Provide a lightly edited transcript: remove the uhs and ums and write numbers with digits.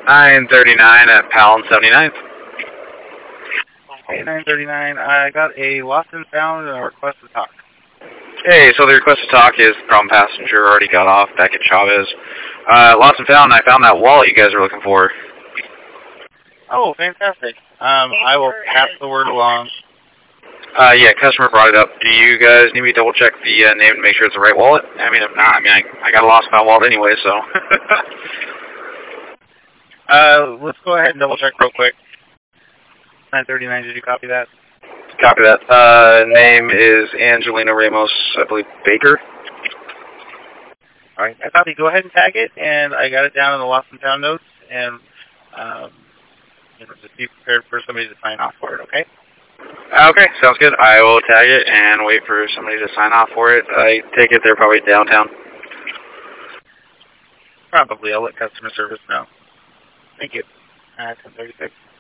939 at Pal 79th. Okay, 939. I got a lost and found and a request to talk. Hey, so the request to talk is from passenger already got off back at Chavez. Lost and found, I found that wallet you guys are looking for. Oh, fantastic. I will pass the word along. Yeah, customer brought it up. Do you guys need me to double check the name to make sure it's the right wallet? I mean, if not, I got a lost and found wallet anyway, so. Let's go ahead and double check real quick. 939, did you copy that? Copy that. Name is Angelina Ramos, I believe, Baker. Alright, I copy. Go ahead and tag it, and I got it down in the lost and found notes, and just be prepared for somebody to sign off for it, okay? Okay, sounds good. I will tag it and wait for somebody to sign off for it. I take it they're probably downtown. Probably. I'll let customer service know. Thank you. 1036.